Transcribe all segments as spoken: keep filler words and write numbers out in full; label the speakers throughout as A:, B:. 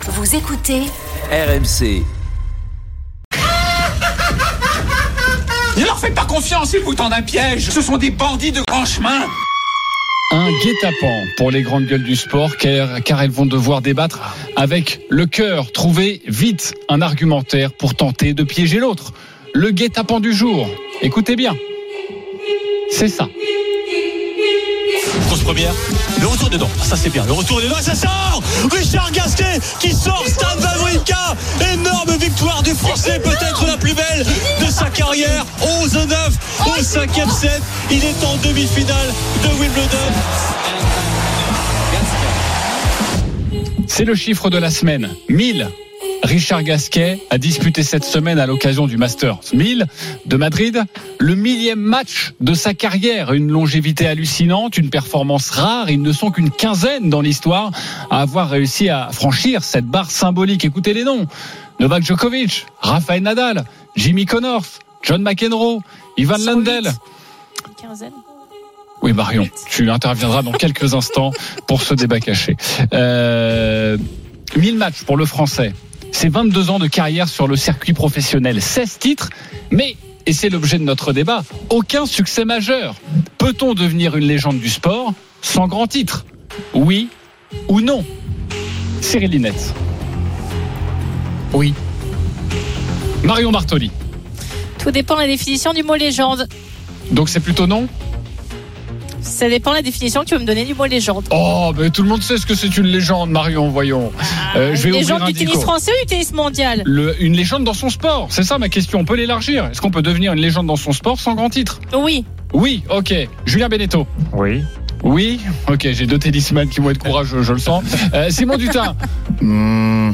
A: Vous écoutez
B: R M C.
C: Ne leur faites pas confiance, ils vous tendent un piège. Ce sont des bandits de grand chemin.
D: Un guet-apens pour les grandes gueules du sport, car, car elles vont devoir débattre avec le cœur, trouver vite un argumentaire pour tenter de piéger l'autre. Le guet-apens du jour, écoutez bien, c'est ça.
E: Grosse première, le retour dedans, ça c'est bien, le retour dedans, ça sort. Richard Gasquet qui sort Stan Wawrinka, énorme victoire du Français, peut-être la plus belle de sa carrière. Onze neuf au cinquième set, il est en demi-finale de Wimbledon.
D: C'est le chiffre de la semaine, mille. Richard Gasquet a disputé cette semaine à l'occasion du Masters mille de Madrid, le millième match de sa carrière, une longévité hallucinante, une performance rare. Ils ne sont qu'une quinzaine dans l'histoire à avoir réussi à franchir cette barre symbolique. Écoutez les noms: Novak Djokovic, Rafael Nadal, Jimmy Connors, John McEnroe, Ivan Lendl.
F: Quinzaine.
D: Oui, Marion, tu interviendras dans quelques instants pour ce débat caché. Euh, mille matchs pour le Français. C'est vingt-deux ans de carrière sur le circuit professionnel, seize titres, mais, et c'est l'objet de notre débat, aucun succès majeur. Peut-on devenir une légende du sport sans grand titre ? Oui ou non ? Cyril Linette.
G: Oui.
D: Marion Bartoli.
F: Tout dépend de la définition du mot légende.
D: Donc c'est plutôt non ?
F: Ça dépend de la définition que tu veux me donner du mot légende.
D: Oh, mais tout le monde sait ce que c'est une légende, Marion, voyons.
F: Ah,
D: euh, je vais
F: une
D: ouvrir
F: légende
D: un
F: du tennis
D: dico.
F: français ou du tennis mondial ?
D: Le, Une légende dans son sport, c'est ça ma question, on peut l'élargir. Est-ce qu'on peut devenir une légende dans son sport sans grand titre ?
F: Oui.
D: Oui, ok. Julien Beneteau.
G: Oui.
D: Oui, ok, j'ai deux tennisman qui vont être courageux, je le sens. Euh, Simon Dutin.
H: Mmh.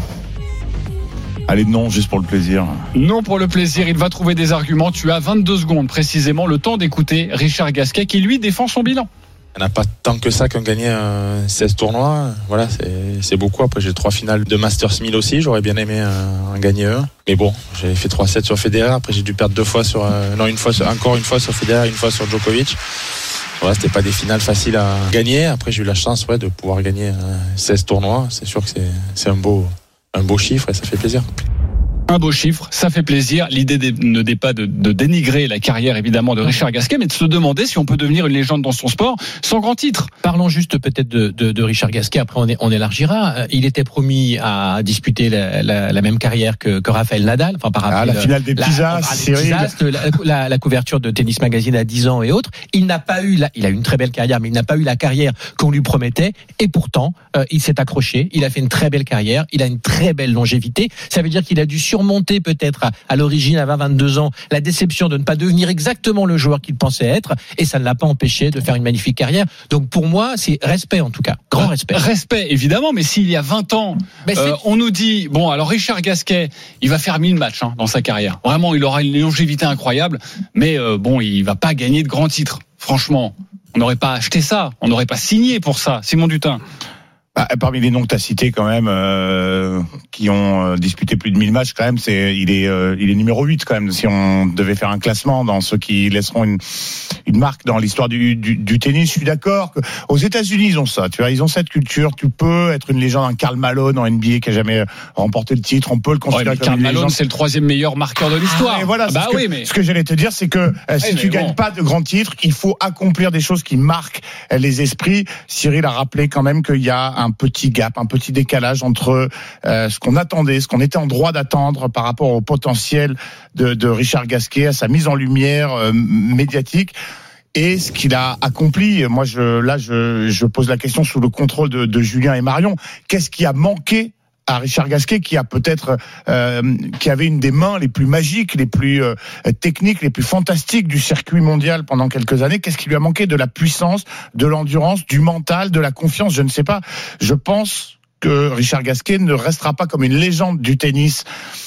H: Allez, non, juste pour le plaisir.
D: Non pour le plaisir, il va trouver des arguments. Tu as vingt-deux secondes précisément, le temps d'écouter Richard Gasquet qui lui défend son bilan.
I: Il n'y en a pas tant que ça qu'un gagné euh, seize tournois. Voilà, c'est, c'est beaucoup. Après, j'ai trois finales de Masters mille aussi. J'aurais bien aimé euh, en gagner un. Mais bon, j'ai fait trois sept sur Federer. Après, j'ai dû perdre deux fois sur, euh, non, une fois, sur, encore une fois sur Federer, une fois sur Djokovic. Voilà, c'était pas des finales faciles à gagner. Après, j'ai eu la chance, ouais, de pouvoir gagner euh, seize tournois. C'est sûr que c'est, c'est un beau, un beau chiffre et ça fait plaisir.
D: Un beau chiffre, ça fait plaisir. L'idée ne n'est pas de, de dénigrer la carrière évidemment de Richard Gasquet, mais de se demander si on peut devenir une légende dans son sport sans grand titre.
G: Parlons juste peut-être de, de, de Richard Gasquet, après on, est, on élargira. Il était promis à disputer la, la, la même carrière que, que Rafael Nadal. Enfin, par
H: ah, la
G: le,
H: finale des Pisas, Cyril.
G: La, la, la couverture de Tennis Magazine à dix ans et autres. Il n'a pas eu, la, il a eu une très belle carrière, mais il n'a pas eu la carrière qu'on lui promettait. Et pourtant, euh, il s'est accroché. Il a fait une très belle carrière. Il a une très belle longévité. Ça veut dire qu'il a dû surmonter peut-être à, à l'origine, à vingt à vingt-deux ans, la déception de ne pas devenir exactement le joueur qu'il pensait être, et ça ne l'a pas empêché de faire une magnifique carrière. Donc pour moi, c'est respect en tout cas, grand respect.
D: Respect évidemment, mais s'il y a vingt ans, euh, on nous dit, bon alors Richard Gasquet, il va faire mille matchs hein, dans sa carrière. Vraiment, il aura une longévité incroyable, mais euh, bon, il va pas gagner de grands titres. Franchement, on n'aurait pas acheté ça, on n'aurait pas signé pour ça. Simon Dutin.
H: Bah, parmi les noms que tu as cités quand même, euh, qui ont euh, disputé plus de mille matchs quand même, c'est il est euh, il est numéro huit quand même. Si on devait faire un classement dans ceux qui laisseront une une marque dans l'histoire du, du, du tennis, je suis d'accord que aux États-Unis ils ont ça. Tu vois, ils ont cette culture. Tu peux être une légende, un Karl Malone en N B A qui a jamais remporté le titre. On peut le considérer ouais, comme
D: Karl
H: une
D: Malone,
H: légende.
D: C'est le troisième meilleur marqueur de l'histoire.
H: Ah, et voilà.
D: Ah bah
H: ce
D: oui,
H: que,
D: mais
H: ce que j'allais te dire, c'est que euh, si ouais, tu gagnes bon. pas de grands titres, il faut accomplir des choses qui marquent les esprits. Cyril a rappelé quand même qu'il y a un petit gap, un petit décalage entre euh, ce qu'on attendait, ce qu'on était en droit d'attendre par rapport au potentiel de, de Richard Gasquet, à sa mise en lumière euh, médiatique et ce qu'il a accompli. Moi, je, là, je, je pose la question sous le contrôle de, de Julien et Marion. Qu'est-ce qui a manqué à Richard Gasquet, qui a peut-être, euh, qui avait une des mains les plus magiques, les plus euh, techniques, les plus fantastiques du circuit mondial pendant quelques années? Qu'est-ce qui lui a manqué? De la puissance, de l'endurance, du mental, de la confiance? Je ne sais pas. Je pense que Richard Gasquet ne restera pas comme une légende du tennis,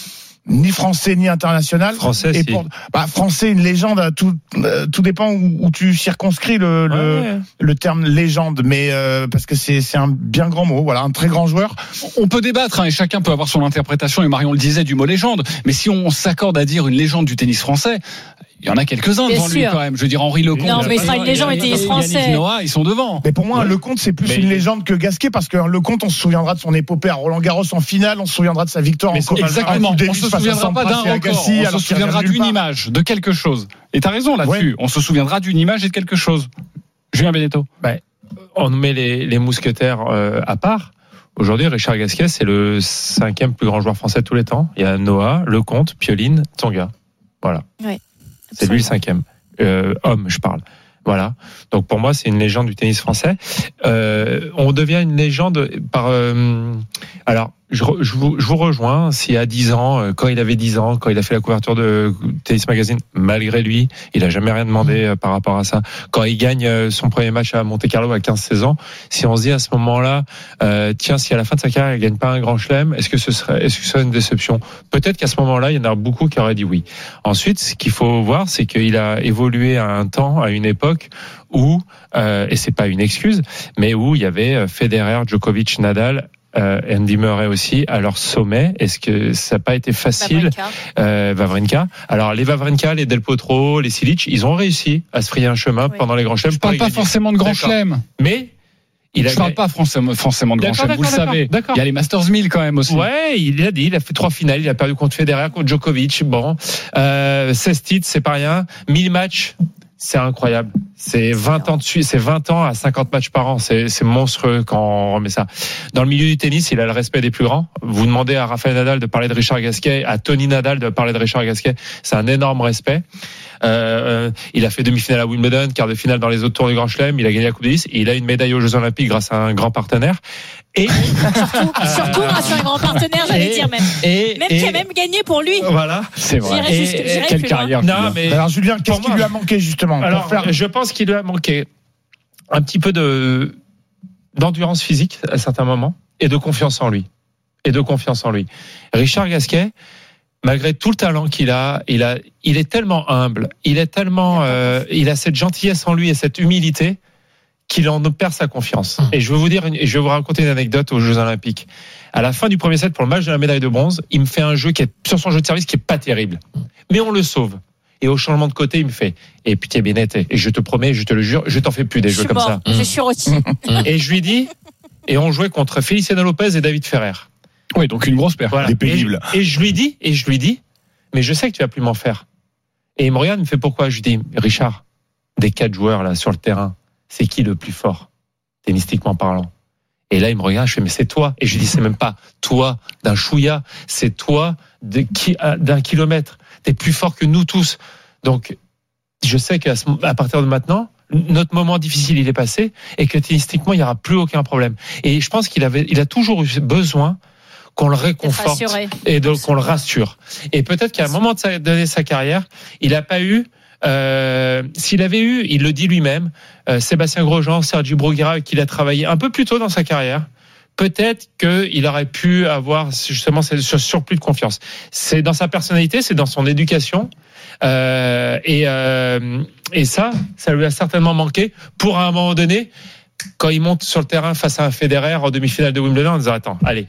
H: ni français ni international.
G: Français,
H: et pour, bah, français, une légende, tout, euh, tout dépend où, où tu circonscris le,
G: ouais,
H: le,
G: ouais.
H: le terme légende, mais euh, parce que c'est, c'est un bien grand mot, voilà, un très grand joueur.
D: On peut débattre, hein, et chacun peut avoir son interprétation, et Marion le disait, du mot légende, mais si on s'accorde à dire une légende du tennis français, il y en a quelques-uns
F: Bien
D: devant lui
F: sûr.
D: quand même. Je veux dire, Henri Lecomte.
F: Non, mais il sera une légende, il était français.
D: Yannick Noah, ils sont devant.
H: Mais pour moi, Lecomte, c'est plus
D: Mais-
H: une légende que Gasquet, parce que Lecomte, on se souviendra de son épopée à Roland-Garros en finale, on se souviendra de sa victoire
D: Mais
H: en
D: c'est
H: Coupe
D: exactement.
H: Coupe
D: On
H: Davis
D: se
H: face à
D: souviendra pas d'un
H: Sampras et
D: record.
H: Agassi,
D: On
H: alors
D: se
H: qu'il
D: souviendra
H: revient nulle
D: d'une
H: part.
D: image, de quelque chose. Et t'as raison là-dessus.
H: Ouais.
D: On se souviendra d'une image et de quelque chose. Julien Benetto.
A: On met les, les mousquetaires euh, à part. Aujourd'hui, Richard Gasquet, c'est le cinquième plus grand joueur français de tous les temps. Il y a Noah, Lecomte, Pioline, Tsonga. Voilà.
F: Ouais,
A: c'est lui le cinquième. Euh, homme, je parle. Voilà. Donc pour moi, c'est une légende du tennis français. Euh, on devient une légende par. Euh, alors, je, re- je, vous, je vous rejoins. Si à dix ans, euh, quand il avait dix ans, quand il a fait la couverture de Tennis Magazine, malgré lui, il a jamais rien demandé euh, par rapport à ça. Quand il gagne euh, son premier match à Monte-Carlo à quinze seize ans, si on se dit à ce moment-là, euh, tiens, si à la fin de sa carrière il gagne pas un grand chelem, est-ce que ce serait, est-ce que ce serait une déception? Peut-être qu'à ce moment-là, il y en a beaucoup qui auraient dit oui. Ensuite, ce qu'il faut voir, c'est qu'il a évolué à un temps, à une époque où, euh, et c'est pas une excuse, mais où il y avait Federer, Djokovic, Nadal, euh, Andy Murray aussi à leur sommet. Est-ce que ça n'a pas été facile?
F: Wawrinka.
A: Euh, Wawrinka. Alors les Wawrinka, les Del Potro, les Silic, ils ont réussi à se frayer un chemin
F: Oui.
A: pendant les grands chelems.
D: Je parle
A: pour
D: pas
A: les gagner.
D: forcément de grand
A: D'accord.
D: chelem.
A: Mais il
D: Je
A: a
D: parle pas forcément, forcément de grand
A: D'accord,
D: chelem. Vous le
A: d'accord,
D: savez.
A: d'accord.
D: Il y a les Masters mille quand même aussi.
A: Ouais, il a dit, il a fait trois finales, il a perdu contre Federer, contre Djokovic. Bon, euh, seize titres, c'est pas rien. mille matchs, c'est incroyable. C'est vingt ans de suite, c'est vingt ans à cinquante matchs par an. C'est, c'est monstrueux quand on remet ça. Dans le milieu du tennis, il a le respect des plus grands. Vous demandez à Rafael Nadal de parler de Richard Gasquet, à Tony Nadal de parler de Richard Gasquet. C'est un énorme respect. Euh, il a fait demi-finale à Wimbledon, quart de finale dans les autres tours du Grand Chelem. Il a gagné la Coupe Davis. Et il a une médaille aux Jeux Olympiques grâce à un grand partenaire. Et
F: Surtout, surtout grâce à un grand partenaire, j'allais
A: Et-
F: dire même.
A: et,
F: Même
A: et-
F: qui a même gagné pour lui.
A: voilà.
D: C'est vrai.
F: J'irais juste-
A: Et-
F: j'irais
D: Quelle
F: plus loin.
D: carrière.
A: Non,
D: Julien.
A: mais
H: Alors Julien, qu'est-ce
A: Pour
H: qui
A: moi-
H: lui a manqué justement pour
A: alors,
H: faire
A: je pense qu'il lui a manqué un petit peu de d'endurance physique à certains moments et de confiance en lui. Et de confiance en lui. Richard Gasquet, malgré tout le talent qu'il a, il a, il est tellement humble, il est tellement, euh, il a cette gentillesse en lui et cette humilité qu'il en perd sa confiance. Et je vais vous dire, une- et je vais vous raconter une anecdote aux Jeux Olympiques. À la fin du premier set, pour le match de la médaille de bronze, il me fait un jeu qui est sur son jeu de service qui est pas terrible, mais on le sauve. Et au changement de côté, il me fait, et puis t'es bien été. Et je te promets, je te le jure, je t'en fais plus des
F: Je
A: jeux
F: suis
A: comme
F: mort.
A: ça.
F: Je suis aussi.
A: Et je lui dis, et on jouait contre Feliciano Lopez et David Ferrer.
D: Oui, donc une grosse perte.
A: Voilà.
H: Des pénibles.
A: Et, et je lui dis, et je lui dis, mais je sais que tu vas plus m'en faire. Et il me regarde, il me fait pourquoi? Je lui dis, Richard, des quatre joueurs là sur le terrain, c'est qui le plus fort, tennistiquement parlant? Et là, il me regarde, je fais, mais c'est toi. Et je lui dis, c'est même pas toi d'un chouïa, c'est toi de qui, d'un kilomètre. T'es plus fort que nous tous. Donc, je sais qu'à ce, à partir de maintenant, notre moment difficile, il est passé et que tennistiquement, il n'y aura plus aucun problème. Et je pense qu'il avait, il a toujours eu besoin qu'on le réconforte
F: rassuré.
A: et de, qu'on le rassure. Et peut-être qu'à un moment de sa, de sa carrière, il n'a pas eu, euh, s'il avait eu, il le dit lui-même, euh, Sébastien Grosjean, Sergi Bruguera, qu'il a travaillé un peu plus tôt dans sa carrière, peut-être qu'il aurait pu avoir justement ce surplus de confiance. C'est dans sa personnalité, c'est dans son éducation. Euh, et, euh, et ça, ça lui a certainement manqué pour à un moment donné, quand il monte sur le terrain face à un Federer en demi-finale de Wimbledon, en disant attends, allez,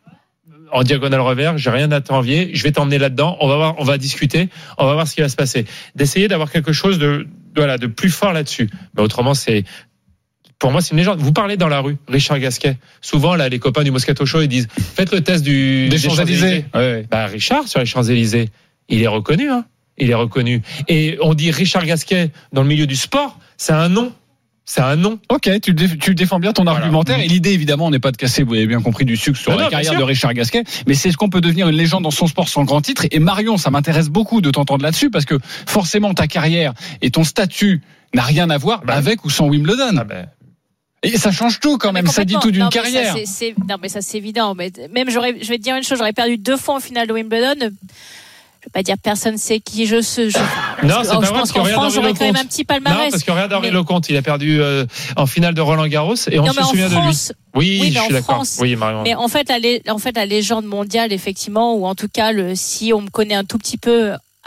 A: en diagonale revers, j'ai rien à t'envier, je vais t'emmener là-dedans, on va voir, on va discuter, on va voir ce qui va se passer. D'essayer d'avoir quelque chose de, voilà, de plus fort là-dessus. Mais autrement, c'est, pour moi, c'est une légende. Vous parlez dans la rue, Richard Gasquet. Souvent, là, les copains du Moscato Show, ils disent, faites le test du,
D: Des Champs-Élysées. Ouais.
A: Bah, Richard, sur les Champs-Élysées, il est reconnu, hein. Il est reconnu. Et on dit Richard Gasquet dans le milieu du sport, c'est un nom. C'est un nom.
D: Ok, tu, dé- tu défends bien ton
A: Voilà.
D: argumentaire. Et l'idée, évidemment, n'est pas de casser, vous avez bien compris, du sucre sur
A: Non,
D: la
A: non,
D: carrière
A: bien
D: de
A: sûr.
D: Richard Gasquet. Mais c'est ce qu'on peut devenir une légende dans son sport sans grand titre. Et Marion, ça m'intéresse beaucoup de t'entendre là-dessus parce que forcément, ta carrière et ton statut n'a rien à voir
A: Bah,
D: avec ou sans Wimbledon.
A: Ah ben,
D: Et ça change tout quand
F: Mais
D: même. Ça dit
F: complètement.
D: tout d'une
F: Non, mais ça,
D: carrière.
F: c'est- c'est- non, mais ça, c'est évident. Mais même, j'aurais, je vais te dire une chose, j'aurais perdu deux fois en finale de Wimbledon. Je vais pas dire personne sait qui je suis. Je,
A: Non,
F: parce que-
A: c'est pas
F: oh, je
A: vrai,
F: pense
A: parce que
F: qu'en
A: regarde
F: France,
A: Henri
F: j'aurais quand même
A: Lecomte.
F: un petit
A: non,
F: palmarès.
A: parce que regarde Henri
F: Mais-
A: Lecomte, il a perdu euh, en finale de Roland Garros et on
F: Non,
A: se
F: mais en
A: souvient
F: France,
A: de lui. Oui,
F: oui, mais
A: je
F: en
A: suis d'accord.
F: France,
A: Oui, Marion.
F: Mais en fait, la, lé- en fait, la légende mondiale, effectivement, ou en tout cas, le, si on me connaît un tout petit peu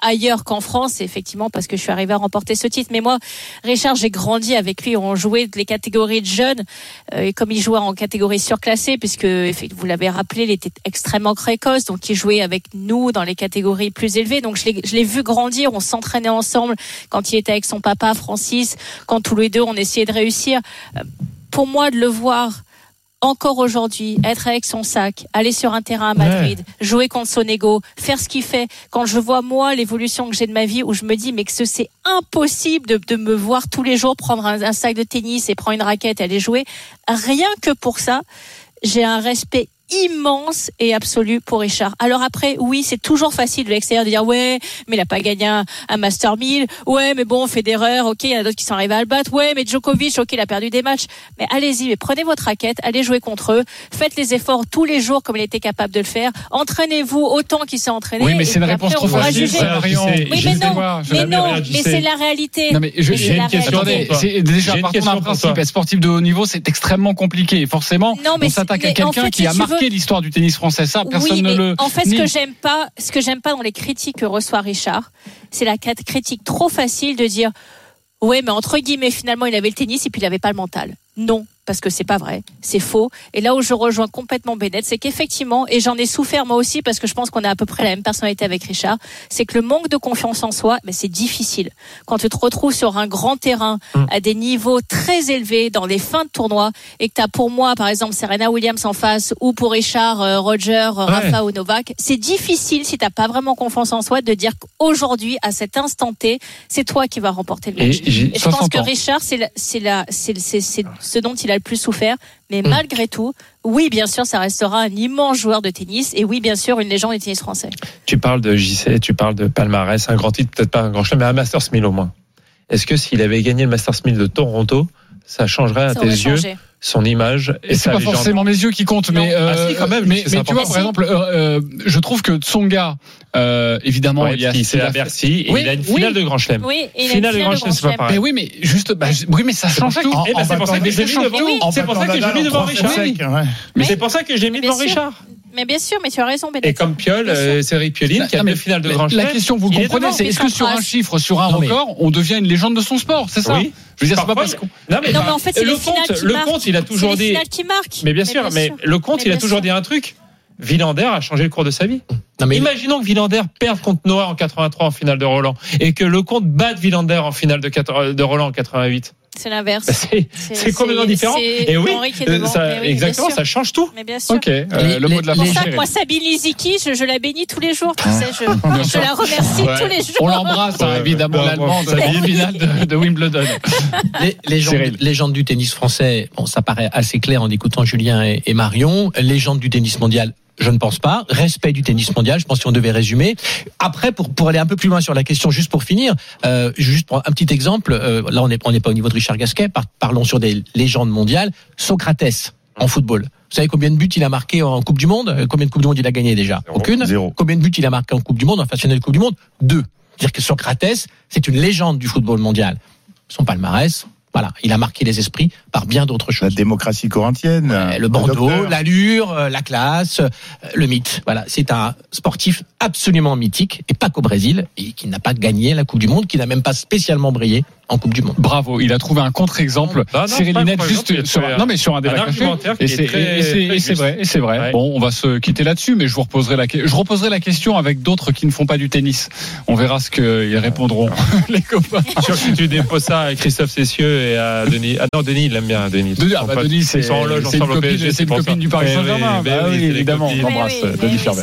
F: ailleurs qu'en France, c'est effectivement parce que je suis arrivée à remporter ce titre. Mais moi, Richard, j'ai grandi avec lui. On jouait les catégories de jeunes, euh, et comme il jouait en catégorie surclassée, puisque vous l'avez rappelé, il était extrêmement précoce, donc il jouait avec nous dans les catégories plus élevées. Donc je l'ai, je l'ai vu grandir. On s'entraînait ensemble quand il était avec son papa Francis, quand tous les deux on essayait de réussir. Pour moi, de le voir encore aujourd'hui, être avec son sac, aller sur un terrain à Madrid, ouais. jouer contre Sonego, faire ce qu'il fait. Quand je vois, moi, l'évolution que j'ai de ma vie, où je me dis, mais que ce, c'est impossible de, de me voir tous les jours prendre un, un sac de tennis et prendre une raquette et aller jouer. Rien que pour ça, j'ai un respect immense et absolu pour Richard. Alors après, oui, c'est toujours facile de l'extérieur de dire ouais, mais il a pas gagné un, un Master mille. Ouais, mais bon, Federer, ok, il y en a d'autres qui sont arrivés à le battre. Ouais, mais Djokovic, ok, il a perdu des matchs. Mais allez-y, mais prenez votre raquette, allez jouer contre eux, faites les efforts tous les jours comme il était capable de le faire. Entraînez-vous autant qu'il s'est entraîné.
D: Oui, mais c'est une réponse trop facile.
F: Oui, mais non, mais non, mais c'est la réalité.
D: Non, mais je, j'ai une question. Attendez, c'est déjà partant d'un principe. Être sportif de haut niveau, c'est extrêmement compliqué. Forcément, non, on s'attaque à quelqu'un qui a marqué l'histoire du tennis français. Ça, personne
F: oui,
D: ne le.
F: En fait, ce que j'aime pas, ce que j'aime pas dans les critiques que reçoit Richard, c'est la critique trop facile de dire, ouais, mais entre guillemets, finalement, il avait le tennis et puis il avait pas le mental. Non. Parce que c'est pas vrai, c'est faux. Et là où je rejoins complètement Bennett, c'est qu'effectivement, et j'en ai souffert moi aussi parce que je pense qu'on a à peu près la même personnalité avec Richard, c'est que le manque de confiance en soi, ben c'est difficile. Quand tu te retrouves sur un grand terrain, à des niveaux très élevés, dans les fins de tournoi, et que tu as pour moi, par exemple, Serena Williams en face, ou pour Richard, euh, Roger, ouais. Rafa ou Novak, c'est difficile si t'as pas vraiment confiance en soi de dire qu'aujourd'hui, à cet instant T, c'est toi qui vas remporter le match. Et, et je pense que Richard, c'est, la, c'est, la, c'est, c'est, c'est ce dont il a le plus souffert, mais mmh. malgré tout, oui, bien sûr, ça restera un immense joueur de tennis, et oui, bien sûr, une légende du tennis français.
A: Tu parles de J C, tu parles de palmarès, un grand titre, peut-être pas un grand chelem, mais un Masters mille au moins. Est-ce que s'il avait gagné le Masters mille de Toronto, ça changerait à ça tes yeux changé. Son image et, et
D: c'est pas légende. Forcément mes yeux qui comptent, non. mais euh, ah, si, quand même. Mais, mais tu vois, par exemple, euh, je trouve que Tsonga, euh, évidemment,
A: ouais,
D: il y a
A: c'est à Bercy et oui, il a une finale
F: oui.
A: de Grand Chelem.
F: Oui, et
A: finale de Grand Chelem, c'est pas pareil.
D: Mais oui, mais juste, bah, oui, mais ça change tout.
A: Et bah, c'est pour ça que j'ai mis devant. C'est pour ça que j'ai mis devant Richard. Mais c'est pour ça que j'ai mis devant Richard.
F: Mais bien sûr, mais tu as raison, Bennett.
A: Et comme Piolle, euh, c'est Rick Pioline qui a deux finales de Grand Chelem.
D: La question, vous comprenez, c'est est-ce que sur un chiffre, sur un record, on devient une légende de son sport, c'est ça?
A: Oui.
D: Je veux dire, c'est pas parce qu'on.
F: Non, mais en fait, c'est
A: le compte, le compte, il a toujours dit.
F: Qui marque.
A: Mais bien sûr, mais le compte, il a toujours dit un truc. Villander a changé le cours de sa vie. Non, mais imaginons que Villander perde contre Noah en quatre-vingt-trois en finale de Roland et que le compte batte Villander en finale de, de Roland en quatre-vingt-huit.
F: C'est l'inverse.
A: Bah c'est, c'est, c'est complètement différent. Et oui, devant, ça, oui, exactement, ça change tout.
F: Mais bien sûr.
D: Ok, euh, les, le mot de la
F: fin. C'est ça que moi, Sabine Lisicki, je, je la bénis tous les jours. Tu sais, je, je la remercie ouais. tous les jours.
D: On l'embrasse, hein, évidemment, ouais, l'Allemande, la finale de, de Wimbledon.
G: Les, légende, légende du tennis français, bon, ça paraît assez clair en écoutant Julien et, et Marion. Légende du tennis mondial. Je ne pense pas. Respect du tennis mondial, je pense qu'on devait résumer. Après, pour pour aller un peu plus loin sur la question, juste pour finir, euh, juste pour un petit exemple, euh, là on n'est on n'est pas au niveau de Richard Gasquet, par, parlons sur des légendes mondiales. Socrates en football. Vous savez combien de buts il a marqué en Coupe du Monde? Combien de Coupes du Monde il a gagné déjà? Zéro. Aucune. Zéro. Combien de buts il a marqué en Coupe du Monde, en finale de Coupe du Monde? Deux. C'est-à-dire que Socrates, c'est une légende du football mondial. Son palmarès. Voilà, il a marqué les esprits par bien d'autres choses.
H: La démocratie corinthienne,
G: ouais, le bandeau, l'allure, la classe, le mythe. Voilà, c'est un sportif absolument mythique et pas qu'au Brésil et qui n'a pas gagné la Coupe du Monde, qui n'a même pas spécialement brillé en Coupe du Monde.
D: Bravo, il a trouvé un contre-exemple. Ah Cyril Linette juste sur un, non mais sur un débat caché. Et c'est, très, et c'est, et c'est vrai, et c'est vrai. Ouais. Bon, on va se quitter là-dessus, mais je vous reposerai la, je reposerai la question avec d'autres qui ne font pas du tennis. On verra ce qu'ils répondront, les copains.
A: Sûr que tu déposes ça à Christophe Cessieux et à Denis. Ah non, Denis, il aime bien Denis.
D: Denis, ah bah Denis, c'est, c'est une copine, c'est une copine du Paris Saint-Germain. Bah oui, évidemment, on embrasse Denis Fiorbeck.